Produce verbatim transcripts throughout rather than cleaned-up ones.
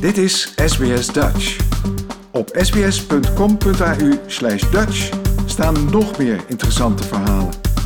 Dit is S B S Dutch. Op sbs.com.au slash Dutch staan nog meer interessante verhalen.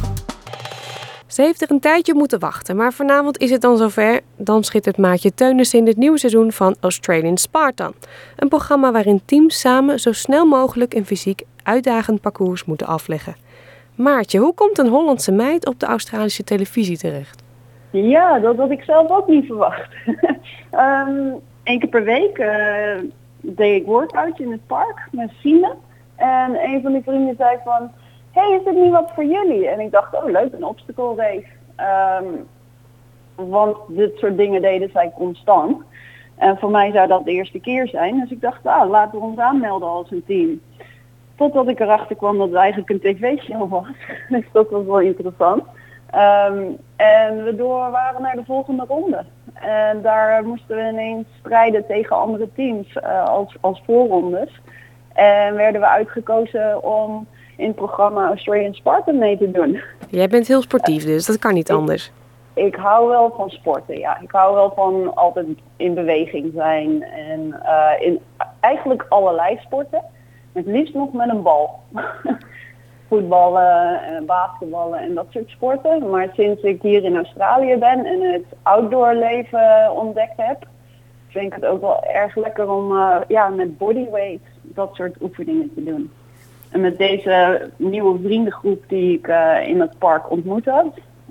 Ze heeft er een tijdje moeten wachten, maar vanavond is het dan zover. Dan schittert Maartje Teunissen in het nieuwe seizoen van Australian Spartan. Een programma waarin teams samen zo snel mogelijk een fysiek uitdagend parcours moeten afleggen. Maartje, hoe komt een Hollandse meid op de Australische televisie terecht? Ja, dat had ik zelf ook niet verwacht. um, Eén keer per week uh, deed ik workout in het park met vrienden. En een van die vrienden zei van, hey, is dit niet wat voor jullie? En ik dacht, oh leuk, een obstacle race. Um, want dit soort dingen deden zij constant. En voor mij zou dat de eerste keer zijn. Dus ik dacht, ah, laten we ons aanmelden als een team. Totdat ik erachter kwam dat het eigenlijk een tv-show was. Dus dat was wel interessant. Um, en we door waren naar de volgende ronde. En daar moesten we ineens strijden tegen andere teams uh, als, als voorrondes. En werden we uitgekozen om in het programma Australian Spartan mee te doen. Jij bent heel sportief dus, dat kan niet anders. Ik, ik hou wel van sporten, ja. Ik hou wel van altijd in beweging zijn. En uh, in eigenlijk allerlei sporten. Het liefst nog met een bal. Voetballen, basketballen en dat soort sporten. Maar sinds ik hier in Australië ben en het outdoor leven ontdekt heb, vind ik het ook wel erg lekker om uh, ja, met bodyweight dat soort oefeningen te doen. En met deze nieuwe vriendengroep die ik uh, in het park ontmoet had,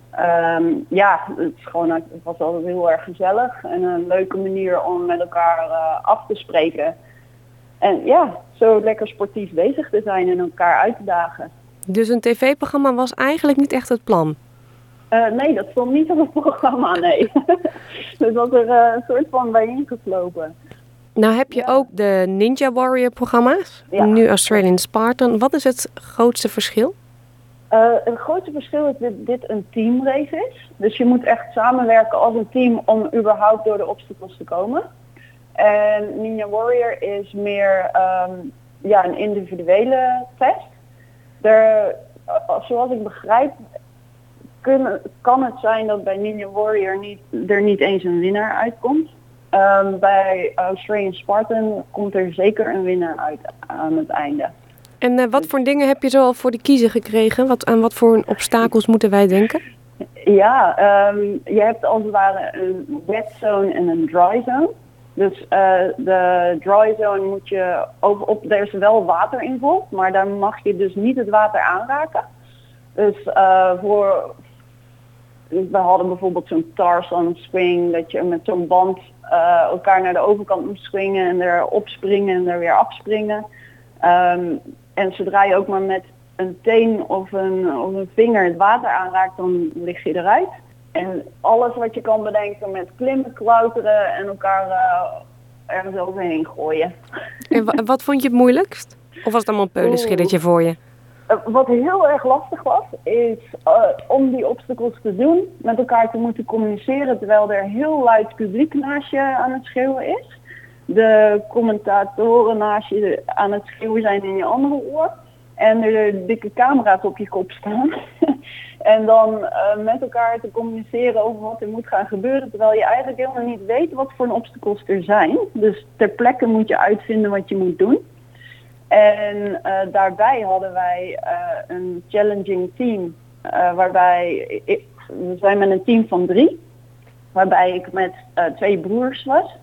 um, ja, het, is gewoon, het was altijd heel erg gezellig en een leuke manier om met elkaar uh, af te spreken. En ja, zo lekker sportief bezig te zijn en elkaar uit te dagen. Dus een tv-programma was eigenlijk niet echt het plan? Uh, nee, dat stond niet op het programma, nee. Dus was er uh, een soort van bij ingeslopen. Nou heb je ja. ook de Ninja Warrior programma's, ja. Nu Australian Spartan. Wat is het grootste verschil? Uh, het grootste verschil is dat dit een teamrace is. Dus je moet echt samenwerken als een team om überhaupt door de obstacles te komen. En Ninja Warrior is meer um, ja, een individuele test. Er, zoals ik begrijp, kun, kan het zijn dat bij Ninja Warrior niet, er niet eens een winnaar uitkomt. Um, bij Australian Spartan komt er zeker een winnaar uit aan het einde. En uh, wat voor dingen heb je zo al voor de kiezer gekregen? Wat, aan wat voor obstakels moeten wij denken? Ja, um, je hebt als het ware een wet zone en een dry zone. Dus uh, de dry zone moet je over op, er is wel water involved, maar daar mag je dus niet het water aanraken. Dus uh, voor, we hadden bijvoorbeeld zo'n Tarzan swing, dat je met zo'n band uh, elkaar naar de overkant moet swingen en er opspringen en er weer afspringen. Um, en zodra je ook maar met een teen of een, of een vinger het water aanraakt, dan lig je eruit. En alles wat je kan bedenken met klimmen, klauteren en elkaar uh, ergens overheen gooien. En w- wat vond je het moeilijkst? Of was het allemaal een peulenschilletje voor je? Uh, wat heel erg lastig was, is uh, om die obstacles te doen, met elkaar te moeten communiceren terwijl er heel luid publiek naast je aan het schreeuwen is. De commentatoren naast je aan het schreeuwen zijn in je andere oor. En er dikke camera's op je kop staan. En dan uh, met elkaar te communiceren over wat er moet gaan gebeuren. Terwijl je eigenlijk helemaal niet weet wat voor obstacles er zijn. Dus ter plekke moet je uitvinden wat je moet doen. En uh, daarbij hadden wij uh, een challenging team. Uh, waarbij ik, we zijn met een team van drie. Waarbij ik met uh, twee broers was.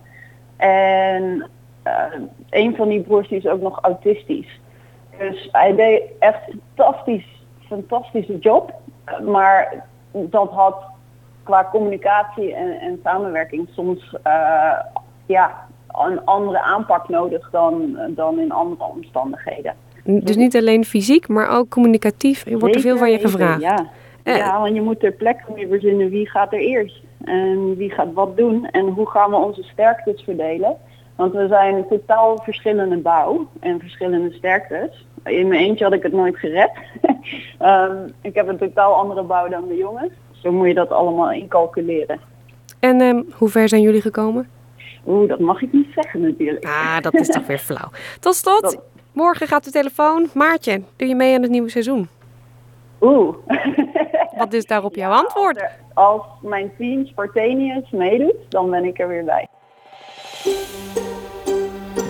En uh, een van die broers die is ook nog autistisch. Dus hij deed echt een fantastisch, fantastische job. Maar dat had qua communicatie en, en samenwerking soms uh, ja, een andere aanpak nodig dan, dan in andere omstandigheden. Dus niet alleen fysiek, maar ook communicatief. Er wordt er veel van je gevraagd. Ja. Uh, ja, want je moet ter plekke weer verzinnen wie gaat er eerst. En wie gaat wat doen en hoe gaan we onze sterktes verdelen. Want we zijn totaal verschillende bouw en verschillende sterktes. In mijn eentje had ik het nooit gered. um, ik heb een totaal andere bouw dan de jongens. Zo moet je dat allemaal incalculeren. En um, hoe ver zijn jullie gekomen? Oeh, dat mag ik niet zeggen natuurlijk. Ah, dat is toch weer flauw. Tot slot, dat... morgen gaat de telefoon. Maartje, doe je mee aan het nieuwe seizoen? Oeh. Wat is daarop jouw ja, antwoord? Als, er, als mijn team Spartanius meedoet, dan ben ik er weer bij.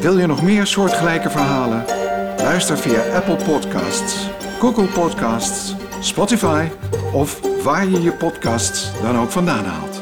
Wil je nog meer soortgelijke verhalen? Luister via Apple Podcasts, Google Podcasts, Spotify of waar je je podcasts dan ook vandaan haalt.